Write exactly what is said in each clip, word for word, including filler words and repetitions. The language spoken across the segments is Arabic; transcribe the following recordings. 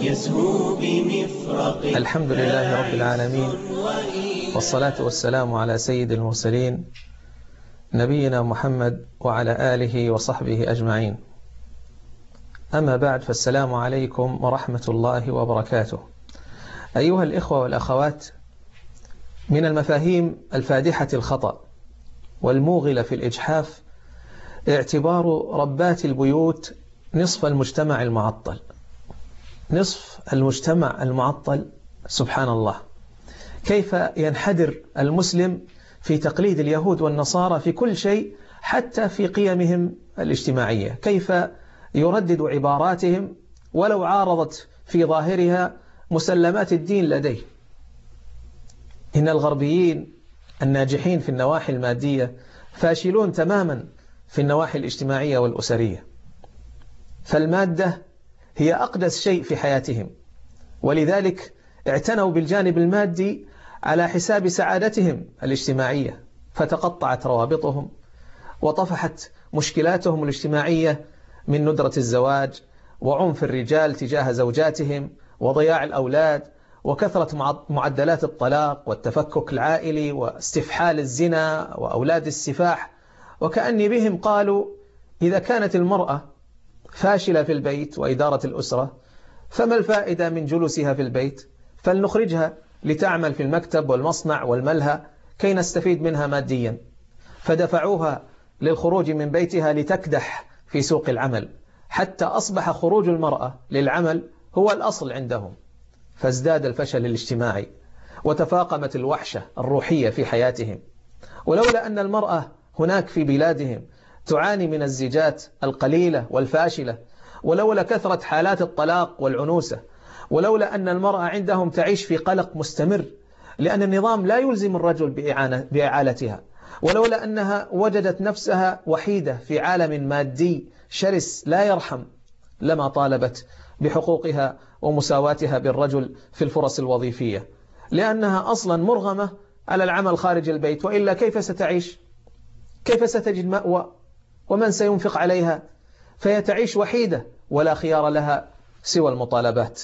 يسهو بمفرق. الحمد لله رب العالمين، والصلاة والسلام على سيد المرسلين نبينا محمد وعلى آله وصحبه أجمعين. أما بعد، فالسلام عليكم ورحمة الله وبركاته. أيها الإخوة والأخوات، من المفاهيم الفادحة الخطأ والموغلة في الإجحاف اعتبار ربات البيوت نصف المجتمع المعطل. نصف المجتمع المعطل، سبحان الله، كيف ينحدر المسلم في تقليد اليهود والنصارى في كل شيء، حتى في قيمهم الاجتماعية، كيف يردد عباراتهم ولو عارضت في ظاهرها مسلمات الدين لديه. إن الغربيين الناجحين في النواحي المادية فاشلون تماما في النواحي الاجتماعية والأسرية، فالمادة هي أقدس شيء في حياتهم، ولذلك اعتنوا بالجانب المادي على حساب سعادتهم الاجتماعية، فتقطعت روابطهم وطفحت مشكلاتهم الاجتماعية من ندرة الزواج وعنف الرجال تجاه زوجاتهم وضياع الأولاد وكثرة معدلات الطلاق والتفكك العائلي واستفحال الزنا وأولاد السفاح. وكأني بهم قالوا: إذا كانت المرأة فاشلة في البيت وإدارة الأسرة، فما الفائدة من جلوسها في البيت؟ فلنخرجها لتعمل في المكتب والمصنع والملهى كي نستفيد منها ماديا. فدفعوها للخروج من بيتها لتكدح في سوق العمل، حتى أصبح خروج المرأة للعمل هو الأصل عندهم، فازداد الفشل الاجتماعي وتفاقمت الوحشة الروحية في حياتهم. ولولا أن المرأة هناك في بلادهم تعاني من الزيجات القليلة والفاشلة، ولولا كثرة حالات الطلاق والعنوسة، ولولا أن المرأة عندهم تعيش في قلق مستمر لأن النظام لا يلزم الرجل بإعانة بإعالتها، ولولا أنها وجدت نفسها وحيدة في عالم مادي شرس لا يرحم، لما طالبت بحقوقها ومساواتها بالرجل في الفرص الوظيفية، لأنها أصلا مرغمة على العمل خارج البيت، وإلا كيف ستعيش؟ كيف ستجد مأوى؟ ومن سينفق عليها؟ فهي تعيش وحيدة ولا خيار لها سوى المطالبات.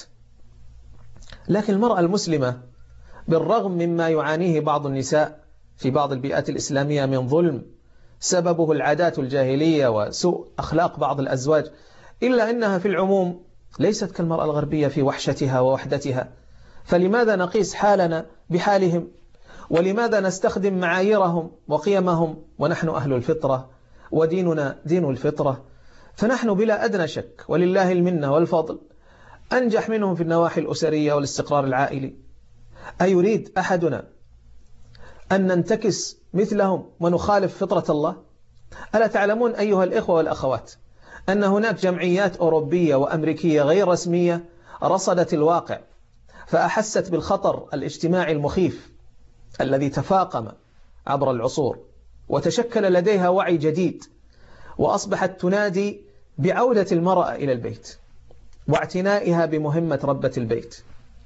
لكن المرأة المسلمة، بالرغم مما يعانيه بعض النساء في بعض البيئات الإسلامية من ظلم سببه العادات الجاهلية وسوء أخلاق بعض الأزواج، إلا أنها في العموم ليست كالمرأة الغربية في وحشتها ووحدتها. فلماذا نقيس حالنا بحالهم؟ ولماذا نستخدم معاييرهم وقيمهم ونحن أهل الفطرة وديننا دين الفطرة؟ فنحن بلا أدنى شك ولله المنة والفضل أنجح منهم في النواحي الأسرية والاستقرار العائلي. أيريد أحدنا أن ننتكس مثلهم ونخالف فطرة الله؟ ألا تعلمون أيها الإخوة والأخوات أن هناك جمعيات أوروبية وأمريكية غير رسمية رصدت الواقع فأحست بالخطر الاجتماعي المخيف الذي تفاقم عبر العصور، وتشكل لديها وعي جديد، وأصبحت تنادي بعودة المرأة إلى البيت واعتنائها بمهمة ربة البيت.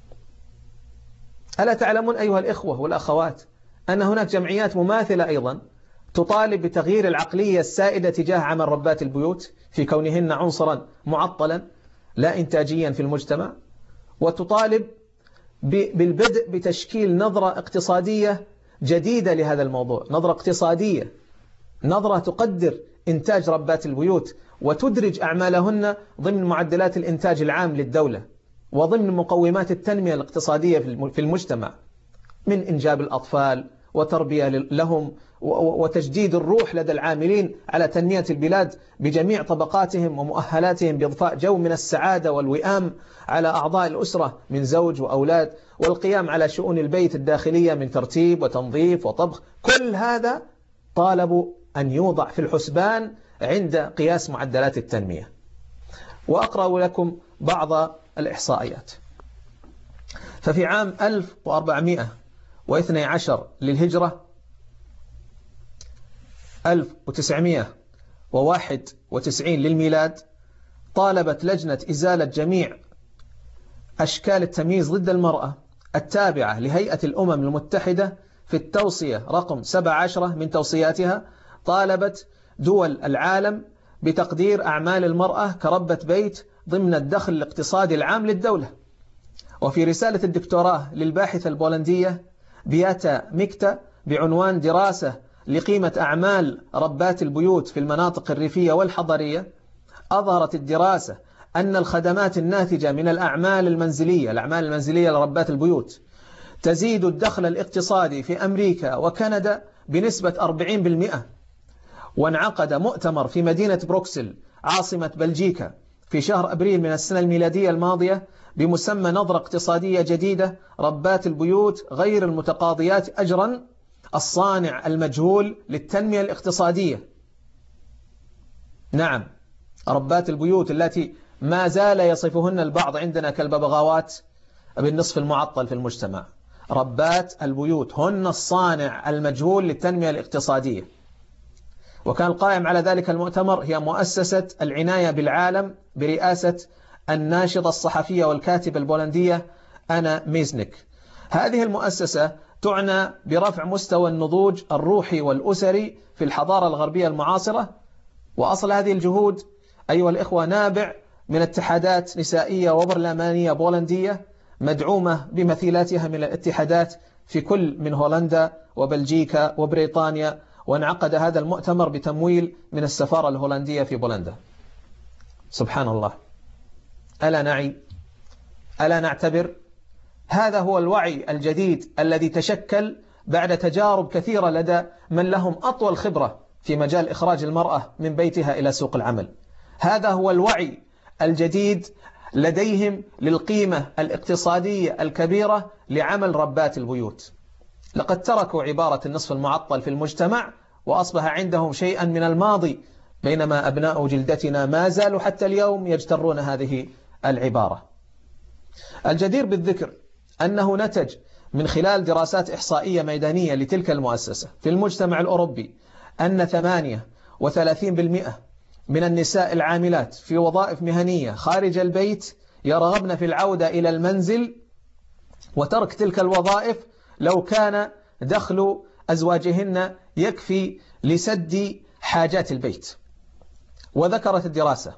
ألا تعلمون أيها الإخوة والأخوات أن هناك جمعيات مماثلة أيضا تطالب بتغيير العقلية السائدة تجاه عمل ربات البيوت في كونهن عنصرا معطلا لا إنتاجيا في المجتمع، وتطالب بالبدء بتشكيل نظرة اقتصادية جديدة لهذا الموضوع، نظرة اقتصادية، نظرة تقدر إنتاج ربات البيوت وتدرج أعمالهن ضمن معدلات الإنتاج العام للدولة وضمن مقومات التنمية الاقتصادية في المجتمع، من إنجاب الأطفال وتربية لهم وتجديد الروح لدى العاملين على تنمية البلاد بجميع طبقاتهم ومؤهلاتهم بإضفاء جو من السعادة والوئام على أعضاء الأسرة من زوج وأولاد، والقيام على شؤون البيت الداخلية من ترتيب وتنظيف وطبخ. كل هذا طالبوا أن يوضع في الحسبان عند قياس معدلات التنمية. وأقرأ لكم بعض الإحصائيات. ففي عام ألف وأربعمائة واثني عشر للهجرة، ألف وتسعمائة وواحد وتسعين للميلاد، طالبت لجنة إزالة جميع أشكال التمييز ضد المرأة التابعة لهيئة الأمم المتحدة في التوصية رقم سبعة عشر من توصياتها، طالبت دول العالم بتقدير أعمال المرأة كربة بيت ضمن الدخل الاقتصادي العام للدولة. وفي رسالة الدكتوراه للباحثة البولندية بياتا ميكتا بعنوان دراسة لقيمة أعمال ربات البيوت في المناطق الريفية والحضرية، أظهرت الدراسة أن الخدمات الناتجة من الأعمال المنزلية الأعمال المنزلية لربات البيوت تزيد الدخل الاقتصادي في أمريكا وكندا بنسبة أربعين بالمئة. وانعقد مؤتمر في مدينة بروكسل عاصمة بلجيكا في شهر أبريل من السنة الميلادية الماضية بمسمى نظرة اقتصادية جديدة ربات البيوت غير المتقاضيات أجرا، الصانع المجهول للتنمية الاقتصادية. نعم، ربات البيوت التي ما زال يصفهن البعض عندنا كالببغاوات بالنصف المعطل في المجتمع. ربات البيوت هن الصانع المجهول للتنمية الاقتصادية. وكان القائم على ذلك المؤتمر هي مؤسسة العناية بالعالم برئاسة الناشطة الصحفية والكاتبة البولندية أنا ميزنيك. هذه المؤسسة تعنى برفع مستوى النضوج الروحي والأسري في الحضارة الغربية المعاصرة. وأصل هذه الجهود أيها الإخوة نابع من اتحادات نسائية وبرلمانية بولندية مدعومة بمثيلاتها من الاتحادات في كل من هولندا وبلجيكا وبريطانيا. وانعقد هذا المؤتمر بتمويل من السفارة الهولندية في بولندا. سبحان الله، ألا نعي؟ ألا نعتبر؟ هذا هو الوعي الجديد الذي تشكل بعد تجارب كثيرة لدى من لهم أطول خبرة في مجال إخراج المرأة من بيتها إلى سوق العمل. هذا هو الوعي الجديد لديهم للقيمة الاقتصادية الكبيرة لعمل ربات البيوت. لقد تركوا عبارة النصف المعطل في المجتمع وأصبح عندهم شيئا من الماضي، بينما أبناء جلدتنا ما زالوا حتى اليوم يجترون هذه العبارة. الجدير بالذكر أنه نتج من خلال دراسات إحصائية ميدانية لتلك المؤسسة في المجتمع الأوروبي أن ثمانية وثلاثين بالمئة من النساء العاملات في وظائف مهنية خارج البيت يرغبن في العودة إلى المنزل وترك تلك الوظائف لو كان دخل أزواجهن يكفي لسد حاجات البيت. وذكرت الدراسة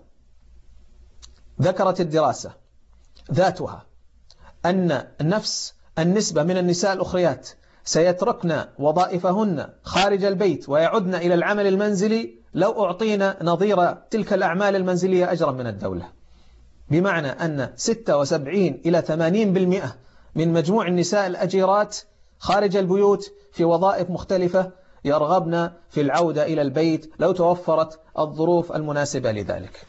ذكرت الدراسة ذاتها أن نفس النسبة من النساء الأخريات سيتركن وظائفهن خارج البيت ويعدن إلى العمل المنزلي لو أعطينا نظير تلك الأعمال المنزلية أجرا من الدولة. بمعنى أن ستة وسبعين إلى ثمانين بالمئة من مجموع النساء الأجيرات خارج البيوت في وظائف مختلفة يرغبن في العودة إلى البيت لو توفرت الظروف المناسبة لذلك.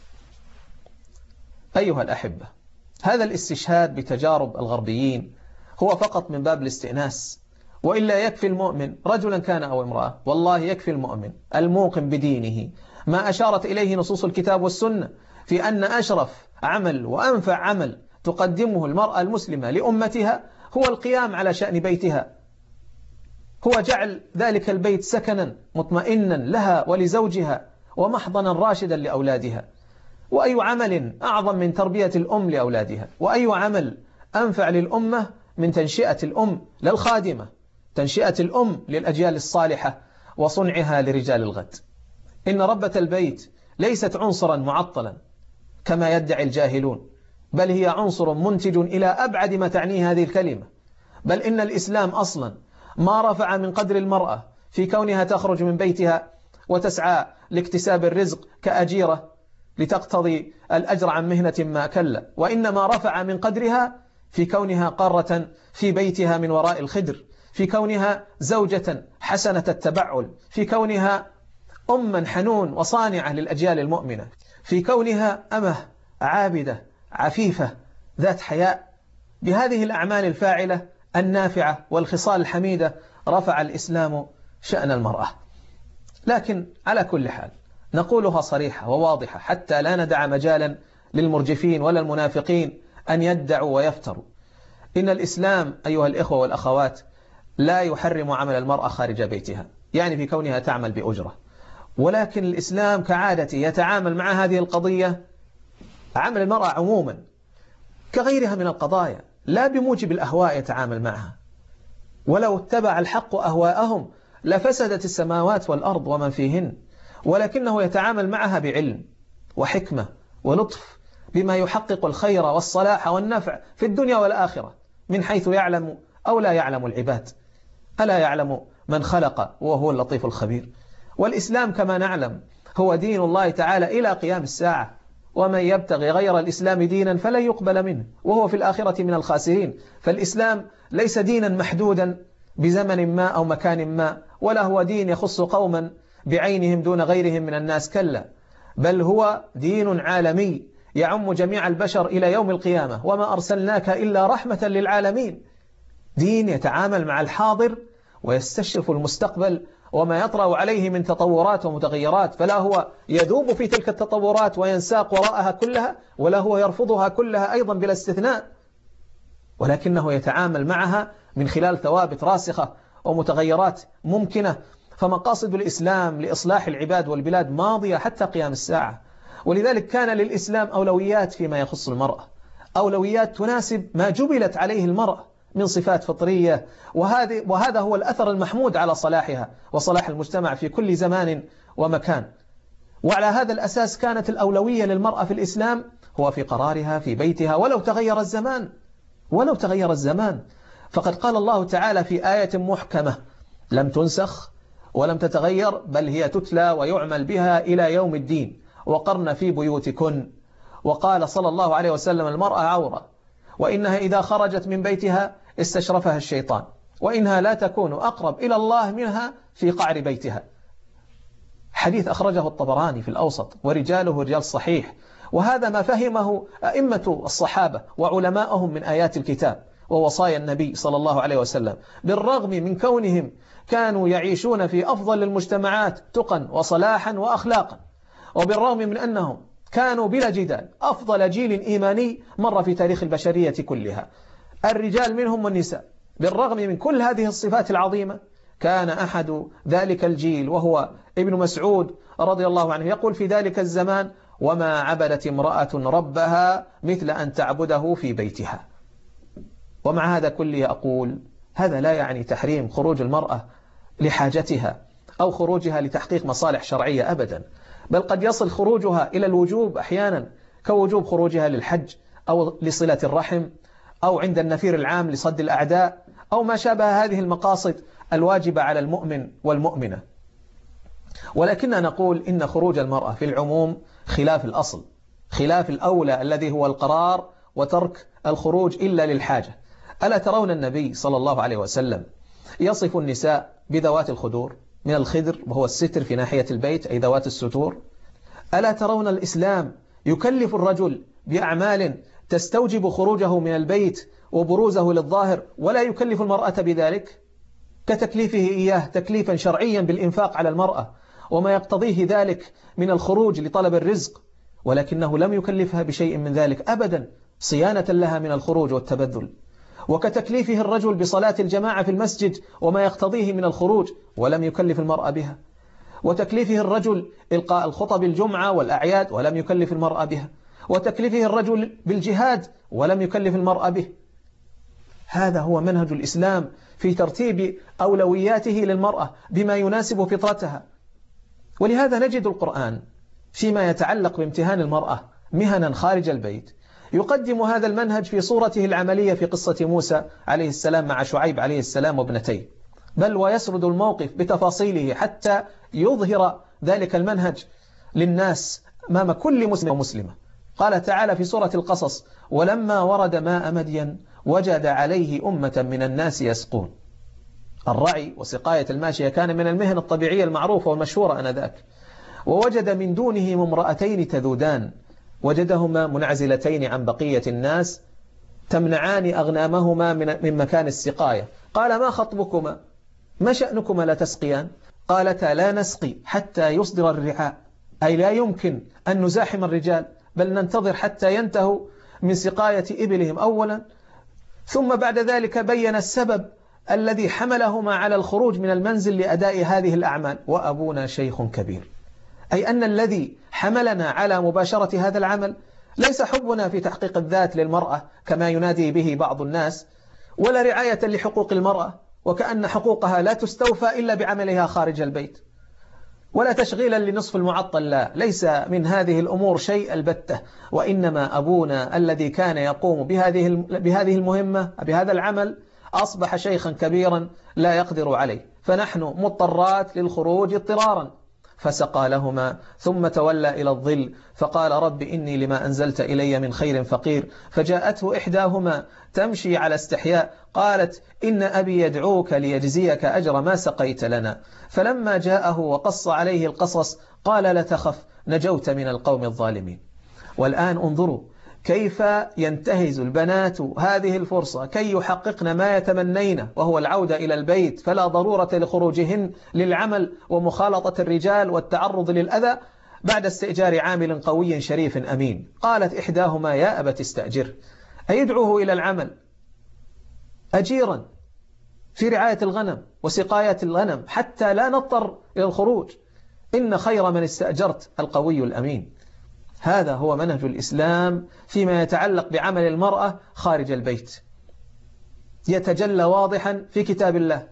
أيها الأحبة، هذا الاستشهاد بتجارب الغربيين هو فقط من باب الاستئناس، وإلا يكفي المؤمن رجلا كان أو امرأة، والله يكفي المؤمن الموقن بدينه ما أشارت إليه نصوص الكتاب والسنة في أن أشرف عمل وأنفع عمل تقدمه المرأة المسلمة لأمتها هو القيام على شأن بيتها، هو جعل ذلك البيت سكنا مطمئنا لها ولزوجها ومحضنا راشدا لأولادها. وأي عمل أعظم من تربية الأم لأولادها؟ وأي عمل أنفع للأمة من تنشئة الأم للخادمة، تنشئة الأم للأجيال الصالحة وصنعها لرجال الغد؟ إن ربة البيت ليست عنصرا معطلا كما يدعي الجاهلون، بل هي عنصر منتج إلى أبعد ما تعنيه هذه الكلمة. بل إن الإسلام أصلا ما رفع من قدر المرأة في كونها تخرج من بيتها وتسعى لاكتساب الرزق كأجيرة لتقتضي الأجر عن مهنة ما، كلا، وإنما رفع من قدرها في كونها قارة في بيتها من وراء الخدر، في كونها زوجة حسنة التبعل، في كونها أما حنون وصانعة للأجيال المؤمنة، في كونها أمه عابدة عفيفة ذات حياء. بهذه الأعمال الفاعلة النافعة والخصال الحميدة رفع الإسلام شأن المرأة. لكن على كل حال نقولها صريحة وواضحة حتى لا ندع مجالا للمرجفين ولا المنافقين أن يدعوا ويفتروا. إن الإسلام أيها الإخوة والأخوات لا يحرم عمل المرأة خارج بيتها، يعني في كونها تعمل بأجرة، ولكن الإسلام كعادته يتعامل مع هذه القضية عمل المرأة عموما كغيرها من القضايا، لا بموجب الأهواء يتعامل معها. ولو اتبع الحق أهواءهم لفسدت السماوات والأرض ومن فيهن، ولكنه يتعامل معها بعلم وحكمة ولطف بما يحقق الخير والصلاح والنفع في الدنيا والآخرة من حيث يعلم أو لا يعلم العباد. ألا يعلم من خلق وهو اللطيف الخبير. والإسلام كما نعلم هو دين الله تعالى إلى قيام الساعة، ومن يبتغي غير الإسلام دينا فلن يقبل منه وهو في الآخرة من الخاسرين. فالإسلام ليس دينا محدودا بزمن ما أو مكان ما، ولا هو دين يخص قوما بعينهم دون غيرهم من الناس، كلا، بل هو دين عالمي يعم جميع البشر إلى يوم القيامة، وما أرسلناك إلا رحمة للعالمين. دين يتعامل مع الحاضر ويستشرف المستقبل وما يطرأ عليه من تطورات ومتغيرات، فلا هو يذوب في تلك التطورات وينساق وراءها كلها، ولا هو يرفضها كلها أيضا بلا استثناء، ولكنه يتعامل معها من خلال ثوابت راسخة ومتغيرات ممكنة. فمقاصد الإسلام لإصلاح العباد والبلاد ماضية حتى قيام الساعة، ولذلك كان للإسلام أولويات فيما يخص المرأة، أولويات تناسب ما جبلت عليه المرأة من صفات فطرية، وهذا وهذا هو الأثر المحمود على صلاحها وصلاح المجتمع في كل زمان ومكان. وعلى هذا الأساس كانت الأولوية للمرأة في الإسلام هو في قرارها في بيتها ولو تغير الزمان، ولو تغير الزمان. فقد قال الله تعالى في آية محكمة لم تنسخ ولم تتغير، بل هي تتلى ويعمل بها إلى يوم الدين: وقرن في بيوتكن. وقال صلى الله عليه وسلم: المرأة عورة، وإنها إذا خرجت من بيتها استشرفها الشيطان، وإنها لا تكون أقرب إلى الله منها في قعر بيتها. حديث أخرجه الطبراني في الأوسط، ورجاله رجال صحيح، وهذا ما فهمه أئمة الصحابة وعلماءهم من آيات الكتاب ووصايا النبي صلى الله عليه وسلم، بالرغم من كونهم كانوا يعيشون في أفضل المجتمعات تقا وصلاحا وأخلاقا، وبالرغم من أنهم كانوا بلا جدال أفضل جيل إيماني مر في تاريخ البشرية كلها، الرجال منهم والنساء. بالرغم من كل هذه الصفات العظيمة، كان أحد ذلك الجيل وهو ابن مسعود رضي الله عنه يقول في ذلك الزمان: وما عبدت امرأة ربها مثل أن تعبده في بيتها. ومع هذا كله أقول هذا لا يعني تحريم خروج المرأة لحاجتها أو خروجها لتحقيق مصالح شرعية أبدا، بل قد يصل خروجها إلى الوجوب أحيانا، كوجوب خروجها للحج أو لصلة الرحم أو عند النفير العام لصد الأعداء أو ما شابه هذه المقاصد الواجبة على المؤمن والمؤمنة. ولكننا نقول إن خروج المرأة في العموم خلاف الأصل، خلاف الأولى الذي هو القرار وترك الخروج إلا للحاجة. ألا ترون النبي صلى الله عليه وسلم يصف النساء بذوات الخدور من الخدر وهو الستر في ناحية البيت أي ذوات الستور؟ ألا ترون الإسلام يكلف الرجل بأعمال تستوجب خروجه من البيت وبروزه للظاهر ولا يكلف المرأة بذلك، كتكليفه إياه تكليفا شرعيا بالإنفاق على المرأة وما يقتضيه ذلك من الخروج لطلب الرزق، ولكنه لم يكلفها بشيء من ذلك أبدا صيانة لها من الخروج والتبذل. وكتكليفه الرجل بصلاة الجماعة في المسجد وما يقتضيه من الخروج ولم يكلف المرأة بها، وتكليفه الرجل إلقاء الخطب الجمعة والأعياد ولم يكلف المرأة بها، وتكليفه الرجل بالجهاد ولم يكلف المرأة به. هذا هو منهج الإسلام في ترتيب أولوياته للمرأة بما يناسب فطرتها. ولهذا نجد القرآن فيما يتعلق بامتهان المرأة مهنا خارج البيت يقدم هذا المنهج في صورته العملية في قصة موسى عليه السلام مع شعيب عليه السلام وابنتيه، بل ويسرد الموقف بتفاصيله حتى يظهر ذلك المنهج للناس أمام كل مسلم ومسلمة. قال تعالى في سورة القصص: ولما ورد ماء مدين وجد عليه أمة من الناس يسقون. الرعي وسقاية الماشية كان من المهن الطبيعية المعروفة والمشهورة آنذاك. ووجد من دونهم امرأتين تذودان وجدهما منعزلتين عن بقية الناس تمنعان أغنامهما من مكان السقاية. قال: ما خطبكما؟ ما شأنكما لا تسقيان؟ قالتا: لا نسقي حتى يصدر الرعاء، أي لا يمكن أن نزاحم الرجال بل ننتظر حتى ينتهوا من سقاية إبلهم أولا، ثم بعد ذلك بين السبب الذي حملهما على الخروج من المنزل لأداء هذه الأعمال: وأبونا شيخ كبير. أي أن الذي حملنا على مباشرة هذا العمل ليس حبنا في تحقيق الذات للمرأة كما ينادي به بعض الناس، ولا رعاية لحقوق المرأة وكأن حقوقها لا تستوفى إلا بعملها خارج البيت، ولا تشغيلا لنصف المعطل، لا، ليس من هذه الأمور شيء البتة، وإنما أبونا الذي كان يقوم بهذه بهذه المهمة بهذا العمل أصبح شيخا كبيرا لا يقدر عليه، فنحن مضطرات للخروج اضطرارا. فسقى لهما ثم تولى إلى الظل فقال رب إني لما أنزلت إلي من خير فقير. فجاءته إحداهما تمشي على استحياء قالت إن أبي يدعوك ليجزيك أجر ما سقيت لنا. فلما جاءه وقص عليه القصص قال لا تخف نجوت من القوم الظالمين. والآن انظروا كيف ينتهز البنات هذه الفرصة كي يحققن ما يتمنين، وهو العودة إلى البيت، فلا ضرورة لخروجهن للعمل ومخالطة الرجال والتعرض للأذى بعد استئجار عامل قوي شريف أمين. قالت إحداهما يا أبت استأجر، أيدعوه إلى العمل أجيرا في رعاية الغنم وسقاية الغنم حتى لا نضطر إلى الخروج، إن خير من استأجرت القوي الأمين. هذا هو منهج الإسلام فيما يتعلق بعمل المرأة خارج البيت، يتجلى واضحا في كتاب الله.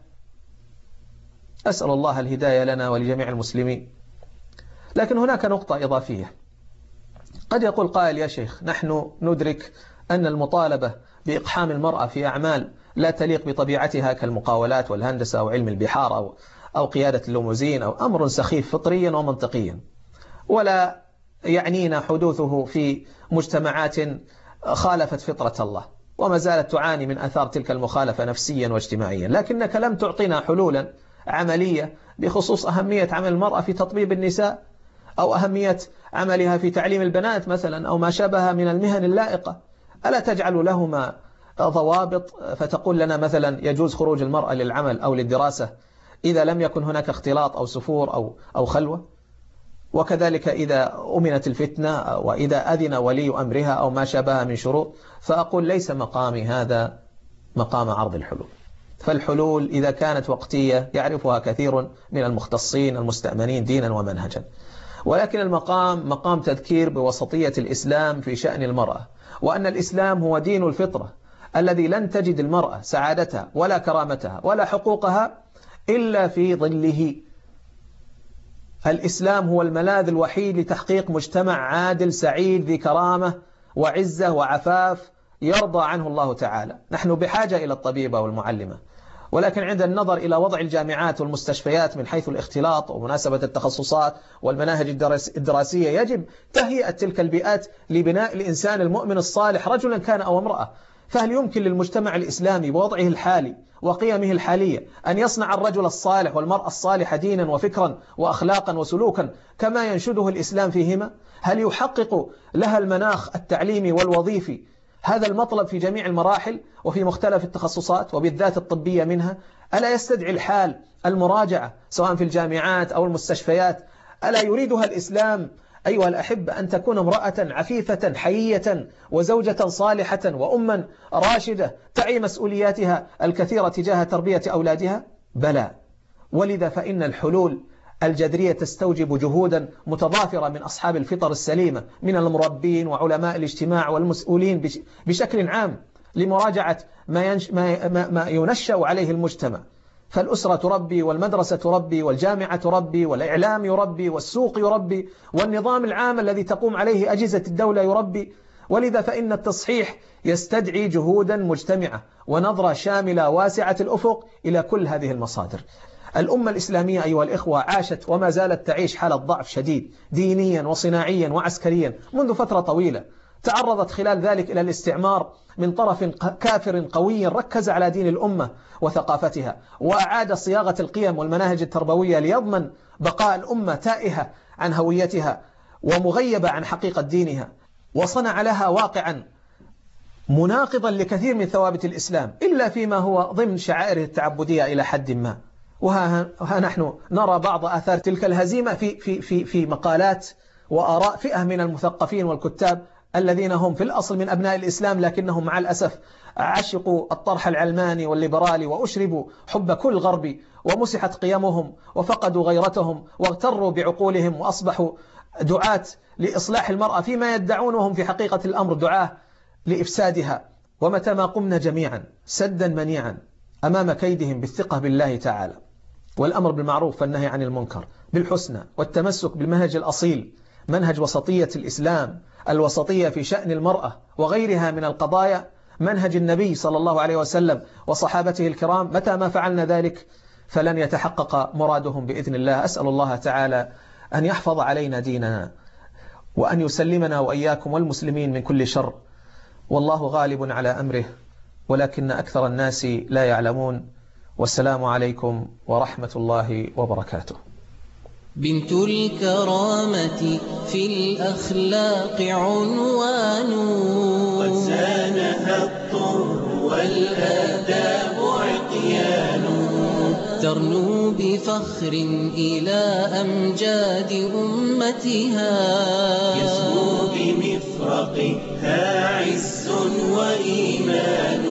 أسأل الله الهداية لنا ولجميع المسلمين. لكن هناك نقطة إضافية. قد يقول قائل يا شيخ نحن ندرك أن المطالبة بإقحام المرأة في أعمال لا تليق بطبيعتها كالمقاولات والهندسة أو علم البحار أو أو قيادة الليموزين أو أمر سخيف فطريا ومنطقيا، ولا يعنينا حدوثه في مجتمعات خالفت فطرة الله وما زالت تعاني من أثار تلك المخالفة نفسيا واجتماعيا. لكنك لم تعطينا حلولا عملية بخصوص أهمية عمل المرأة في تطبيب النساء أو أهمية عملها في تعليم البنات مثلا أو ما شابه من المهن اللائقة. ألا تجعل لهما ضوابط فتقول لنا مثلا يجوز خروج المرأة للعمل أو للدراسة إذا لم يكن هناك اختلاط أو سفور أو أو خلوة، وكذلك إذا أمنت الفتنة وإذا أذن ولي أمرها أو ما شابه من شروط. فأقول ليس مقامي هذا مقام عرض الحلول، فالحلول إذا كانت وقتية يعرفها كثير من المختصين المستأمنين دينا ومنهجا، ولكن المقام مقام تذكير بوسطية الإسلام في شأن المرأة، وأن الإسلام هو دين الفطرة الذي لن تجد المرأة سعادتها ولا كرامتها ولا حقوقها إلا في ظله. الإسلام هو الملاذ الوحيد لتحقيق مجتمع عادل سعيد ذي كرامة وعزة وعفاف يرضى عنه الله تعالى. نحن بحاجة إلى الطبيبة والمعلمة، ولكن عند النظر إلى وضع الجامعات والمستشفيات من حيث الاختلاط ومناسبة التخصصات والمناهج الدراسية يجب تهيئة تلك البيئات لبناء الإنسان المؤمن الصالح رجلا كان أو امرأة. فهل يمكن للمجتمع الإسلامي بوضعه الحالي وقيمه الحالية أن يصنع الرجل الصالح والمرأة الصالحة دينا وفكرا وأخلاقا وسلوكا كما ينشده الإسلام فيهما؟ هل يحقق لها المناخ التعليمي والوظيفي هذا المطلب في جميع المراحل وفي مختلف التخصصات وبالذات الطبية منها؟ ألا يستدعي الحال المراجعة سواء في الجامعات أو المستشفيات؟ ألا يريدها الإسلام أيها الأحبة أن تكون امرأة عفيفة حيية وزوجة صالحة وأما راشدة تعي مسؤولياتها الكثيرة تجاه تربية أولادها؟ بلى. ولذا فإن الحلول الجذرية تستوجب جهودا متضافرة من أصحاب الفطر السليمة من المربين وعلماء الاجتماع والمسؤولين بشكل عام لمراجعة ما, ينش ما, ما ينشأ عليه المجتمع. فالأسرة تربي والمدرسة تربي والجامعة تربي والإعلام يربي والسوق يربي والنظام العام الذي تقوم عليه أجهزة الدولة يربي. ولذا فإن التصحيح يستدعي جهودا مجتمعة ونظرة شاملة واسعة الأفق إلى كل هذه المصادر. الأمة الإسلامية أيها الإخوة عاشت وما زالت تعيش حالة ضعف شديد دينيا وصناعيا وعسكريا منذ فترة طويلة. تعرضت خلال ذلك إلى الاستعمار من طرف كافر قوي ركز على دين الأمة وثقافتها وأعاد صياغة القيم والمناهج التربوية ليضمن بقاء الأمة تائهة عن هويتها ومغيبة عن حقيقة دينها، وصنع لها واقعا مناقضا لكثير من ثوابت الإسلام إلا فيما هو ضمن شعائره التعبدية إلى حد ما. وها نحن نرى بعض آثار تلك الهزيمة في, في, في, في مقالات وآراء فئة من المثقفين والكتاب الذين هم في الأصل من أبناء الإسلام لكنهم مع الأسف عشقوا الطرح العلماني والليبرالي وأشربوا حب كل غربي ومسحت قيمهم وفقدوا غيرتهم واغتروا بعقولهم وأصبحوا دعاة لإصلاح المرأة فيما يدعونهم في حقيقة الأمر دعاة لإفسادها. ومتى ما قمنا جميعا سدا منيعا أمام كيدهم بالثقة بالله تعالى والأمر بالمعروف والنهي عن المنكر بالحسنى، والتمسك بالمنهج الأصيل، منهج وسطية الإسلام، الوسطية في شأن المرأة وغيرها من القضايا، منهج النبي صلى الله عليه وسلم وصحابته الكرام. متى ما فعلنا ذلك فلن يتحقق مرادهم بإذن الله. أسأل الله تعالى أن يحفظ علينا ديننا، وأن يسلمنا وإياكم والمسلمين من كل شر، والله غالب على أمره ولكن أكثر الناس لا يعلمون. والسلام عليكم ورحمة الله وبركاته. بنت الكرامة في الأخلاق عنوان، قد زانها الطر والآداب عقيان، ترنو بفخر إلى أمجاد أمتها، يسمو بمفرقها عز وإيمان.